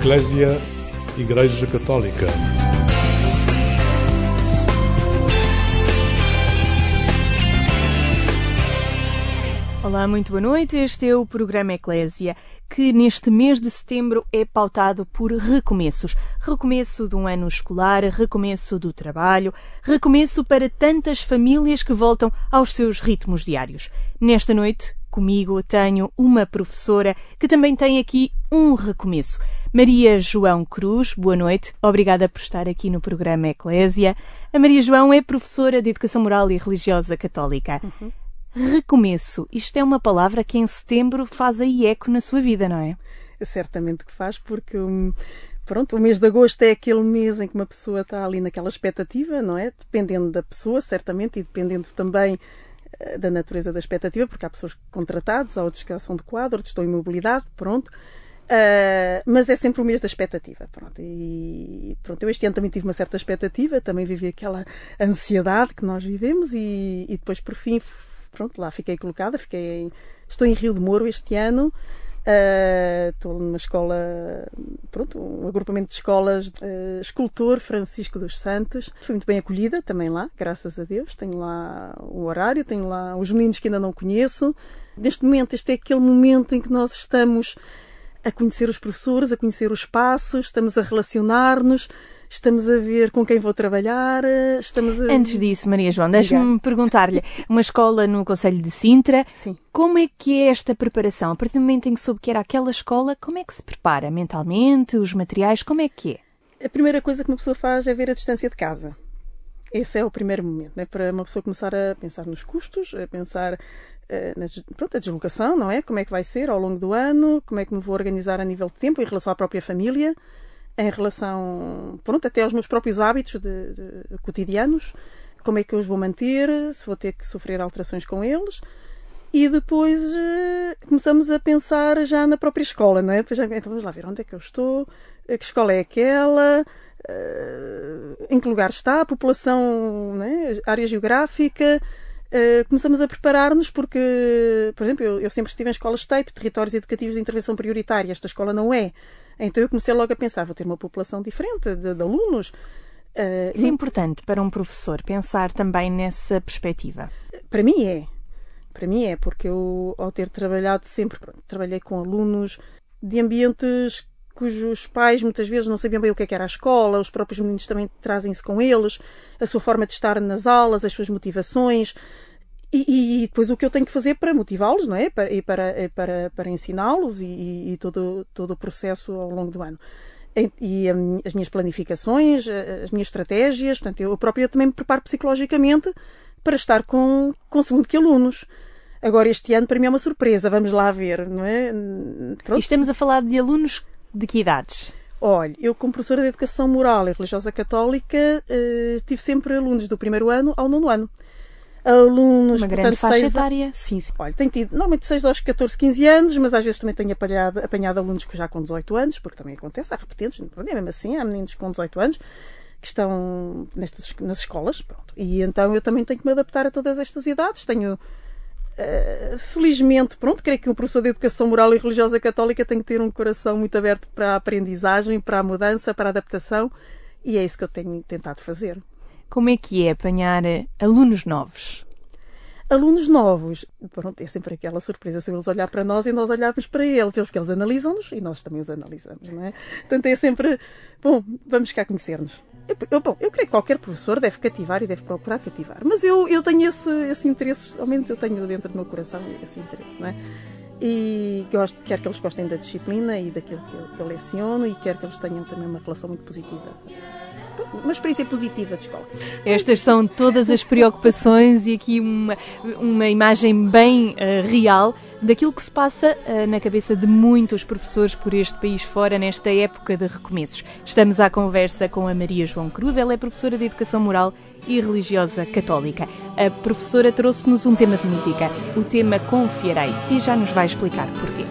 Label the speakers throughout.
Speaker 1: Eclésia, Igreja Católica.
Speaker 2: Olá, muito boa noite. Este é o programa Eclésia, que neste mês de setembro é pautado por recomeços. Recomeço de um ano escolar, recomeço do trabalho, recomeço para tantas famílias que voltam aos seus ritmos diários. Nesta noite, comigo, tenho uma professora que também tem aqui um recomeço. Maria João Cruz, boa noite. Obrigada por estar aqui no programa Eclésia. A Maria João é professora de Educação Moral e Religiosa Católica. Recomeço, isto é uma palavra que em setembro faz aí eco na sua vida, não é?
Speaker 3: Certamente que faz, porque o mês de agosto é aquele mês em que uma pessoa está ali naquela expectativa, não é? Dependendo da pessoa, certamente, e dependendo também da natureza da expectativa, porque há pessoas contratadas, há outros que são de quadro, outros estão em mobilidade, pronto. Mas é sempre o mês da expectativa, pronto. E pronto, eu este ano também tive uma certa expectativa, também vivi aquela ansiedade que nós vivemos e depois, por fim, pronto, lá fiquei colocada, estou em Rio de Moro este ano, estou numa escola, pronto, um agrupamento de escolas, Escultor Francisco dos Santos. Fui muito bem acolhida também lá, graças a Deus. Tenho lá o horário, tenho lá os meninos que ainda não conheço. Neste momento, este é aquele momento em que nós estamos a conhecer os professores, a conhecer os espaços, estamos a relacionar-nos, estamos a ver com quem vou trabalhar,
Speaker 2: Antes disso, Maria João, deixe-me perguntar-lhe, uma escola no concelho de Sintra,
Speaker 3: Sim.
Speaker 2: Como é que é esta preparação? A partir do momento em que soube que era aquela escola, como é que se prepara mentalmente, os materiais, como é que é?
Speaker 3: A primeira coisa que uma pessoa faz é ver a distância de casa. Esse é o primeiro momento, né? Para uma pessoa começar a pensar nos custos, a pensar a deslocação, não é? Como é que vai ser ao longo do ano, como é que me vou organizar a nível de tempo em relação à própria família, em relação, até aos meus próprios hábitos de cotidianos, como é que eu os vou manter, se vou ter que sofrer alterações com eles. E depois começamos a pensar já na própria escola, não é? Então vamos lá ver onde é que eu estou, que escola é aquela, em que lugar está a população, não é? Área geográfica. Começamos a preparar-nos porque, por exemplo, eu sempre estive em escolas TEIP, Territórios Educativos de Intervenção Prioritária. Esta escola não é. Então eu comecei logo a pensar, vou ter uma população diferente de alunos.
Speaker 2: Isso é importante para um professor, pensar também nessa perspectiva.
Speaker 3: Para mim é, porque eu, ao ter trabalhado sempre, trabalhei com alunos de ambientes cujos pais muitas vezes não sabiam bem o que era a escola, os próprios meninos também trazem-se com eles, a sua forma de estar nas aulas, as suas motivações, e depois o que eu tenho que fazer para motivá-los, não é? Para ensiná-los e todo o processo ao longo do ano. E as minhas planificações, as minhas estratégias, portanto, eu própria também me preparo psicologicamente para estar com segundo que alunos. Agora, este ano, para mim, é uma surpresa. Vamos lá ver, não é?
Speaker 2: E estamos a falar de alunos de que idades?
Speaker 3: Olha, eu como professora de Educação Moral e Religiosa Católica tive sempre alunos do primeiro ano ao nono ano. Alunos,
Speaker 2: uma grande faixa etária.
Speaker 3: Sim. Olha, tenho tido normalmente 6 aos 14, 15 anos, mas às vezes também tenho apanhado alunos que já com 18 anos, porque também acontece, há repetentes, é mesmo assim, há meninos com 18 anos que estão nas escolas, pronto. E então eu também tenho que me adaptar a todas estas idades. Tenho, felizmente, creio que um professor de Educação Moral e Religiosa Católica tem que ter um coração muito aberto para a aprendizagem, para a mudança, para a adaptação, e é isso que eu tenho tentado fazer.
Speaker 2: Como é que é apanhar alunos novos?
Speaker 3: Alunos novos, é sempre aquela surpresa se eles olhar para nós e nós olharmos para eles, porque eles analisam-nos e nós também os analisamos, não é? Portanto, é sempre, vamos cá conhecer-nos. Eu creio que qualquer professor deve cativar e deve procurar cativar, mas eu tenho esse interesse, ao menos eu tenho dentro do meu coração esse interesse, não é? E quero que eles gostem da disciplina e daquilo que eu leciono e quero que eles tenham também uma relação muito positiva. Uma experiência positiva de escola.
Speaker 2: Estas são todas as preocupações e aqui uma imagem bem real daquilo que se passa na cabeça de muitos professores por este país fora nesta época de recomeços. Estamos à conversa com a Maria João Cruz, ela é professora de Educação Moral e Religiosa Católica. A professora trouxe-nos um tema de música, o tema Confiarei, e já nos vai explicar porquê.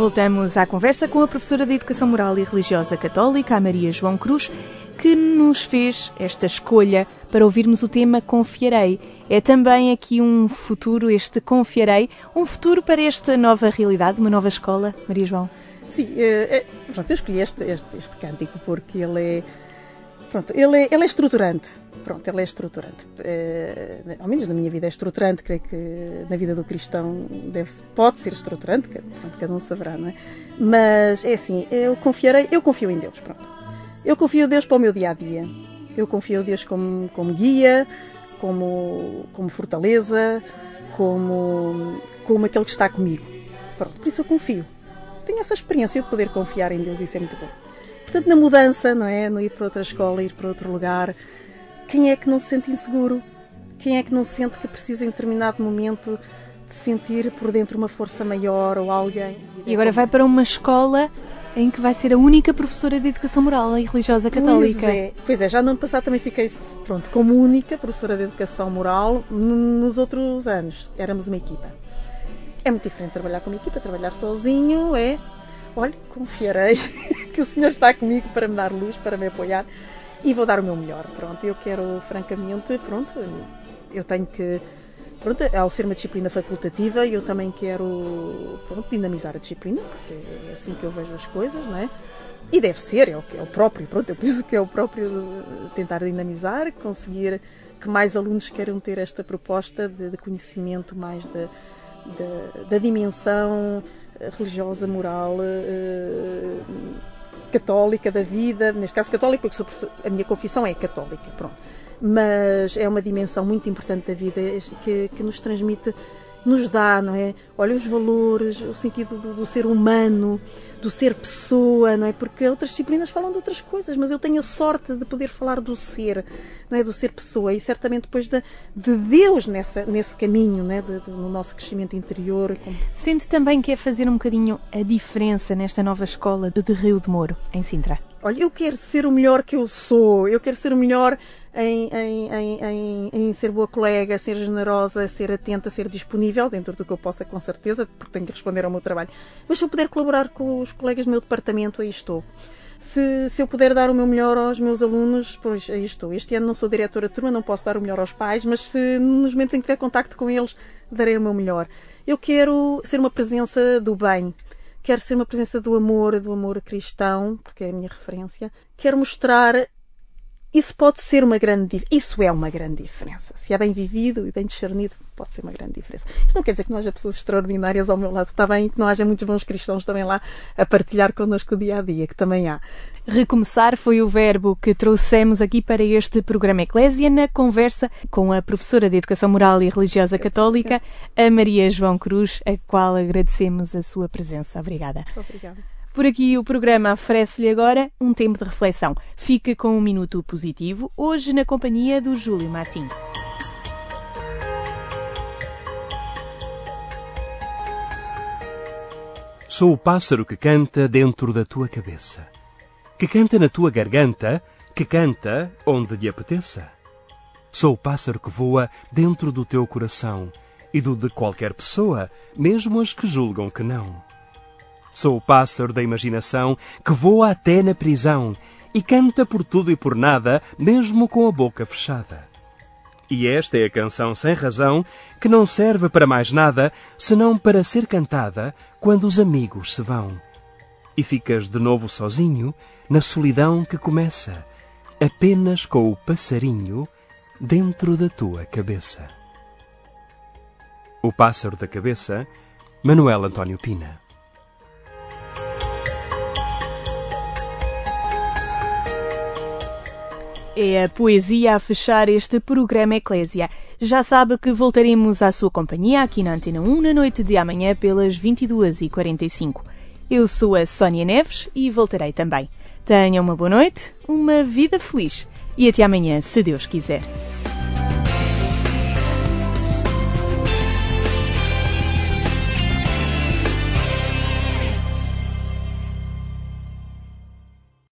Speaker 2: Voltamos à conversa com a professora de Educação Moral e Religiosa Católica, a Maria João Cruz, que nos fez esta escolha para ouvirmos o tema Confiarei. É também aqui um futuro, este Confiarei, um futuro para esta nova realidade, uma nova escola, Maria João?
Speaker 3: Sim, pronto, eu escolhi este cântico porque ele é estruturante. Pronto, ele é estruturante. Ao menos na minha vida é estruturante, creio que na vida do cristão pode ser estruturante, cada um saberá, não é? Mas é assim, eu confio em Deus, pronto. Eu confio em Deus para o meu dia-a-dia. Eu confio em Deus como guia, como fortaleza, como aquele que está comigo. Pronto, por isso eu confio. Tenho essa experiência de poder confiar em Deus e isso é muito bom. Portanto, na mudança, não é? No ir para outra escola, ir para outro lugar, quem é que não se sente inseguro? Quem é que não sente que precisa em determinado momento de sentir por dentro uma força maior ou alguém?
Speaker 2: E agora vai para uma escola em que vai ser a única professora de Educação Moral e Religiosa Católica.
Speaker 3: Pois é, já no ano passado também fiquei, pronto, como única professora de Educação Moral. Nos outros anos éramos uma equipa. É muito diferente trabalhar com uma equipa, trabalhar sozinho olha, confiarei que o Senhor está comigo para me dar luz, para me apoiar e vou dar o meu melhor. Pronto, eu quero, francamente, eu tenho que, ao ser uma disciplina facultativa, eu também quero, dinamizar a disciplina, porque é assim que eu vejo as coisas, não é? E deve ser, é o próprio, eu penso que é o próprio tentar dinamizar, conseguir que mais alunos queiram ter esta proposta de conhecimento mais da dimensão religiosa, moral, católica da vida, neste caso católica, porque a minha confissão é católica, pronto. Mas é uma dimensão muito importante da vida que nos transmite, nos dá, não é? Olha, os valores, o sentido do ser humano, do ser pessoa, não é? Porque outras disciplinas falam de outras coisas, mas eu tenho a sorte de poder falar do ser, não é? Do ser pessoa e certamente depois de Deus nesse caminho, não é? No nosso crescimento interior.
Speaker 2: Sente também que é fazer um bocadinho a diferença nesta nova escola de Rio de Moro, em Sintra?
Speaker 3: Olha, eu quero ser o melhor que eu sou, eu quero ser o melhor em ser boa colega, ser generosa, ser atenta, ser disponível, dentro do que eu possa, com certeza, porque tenho que responder ao meu trabalho. Mas se eu puder colaborar com os colegas do meu departamento, aí estou. Se eu puder dar o meu melhor aos meus alunos, pois aí estou. Este ano não sou diretora de turma, não posso dar o melhor aos pais, mas nos momentos em que tiver contacto com eles, darei o meu melhor. Eu quero ser uma presença do bem. Quero ser uma presença do amor cristão, porque é a minha referência. Quero mostrar. Isso é uma grande diferença. Se é bem vivido e bem discernido, pode ser uma grande diferença. Isto não quer dizer que não haja pessoas extraordinárias ao meu lado, está bem, que não haja muitos bons cristãos também lá a partilhar connosco o dia-a-dia, que também há.
Speaker 2: Recomeçar foi o verbo que trouxemos aqui para este programa Eclésia, na conversa com a professora de Educação Moral e Religiosa Católica, a Maria João Cruz, a qual agradecemos a sua presença. Obrigada.
Speaker 3: Obrigada.
Speaker 2: Por aqui o programa oferece-lhe agora um tempo de reflexão. Fica com um minuto positivo, hoje na companhia do Júlio Martim.
Speaker 4: Sou o pássaro que canta dentro da tua cabeça, que canta na tua garganta, que canta onde lhe apeteça. Sou o pássaro que voa dentro do teu coração e do de qualquer pessoa, mesmo as que julgam que não. Sou o pássaro da imaginação que voa até na prisão e canta por tudo e por nada, mesmo com a boca fechada. E esta é a canção sem razão que não serve para mais nada senão para ser cantada quando os amigos se vão. E ficas de novo sozinho na solidão que começa, apenas com o passarinho dentro da tua cabeça. O Pássaro da Cabeça, Manuel António Pina.
Speaker 2: É a poesia a fechar este programa Eclésia. Já sabe que voltaremos à sua companhia aqui na Antena 1 na noite de amanhã pelas 22h45. Eu sou a Sónia Neves e voltarei também. Tenha uma boa noite, uma vida feliz e até amanhã, se Deus quiser.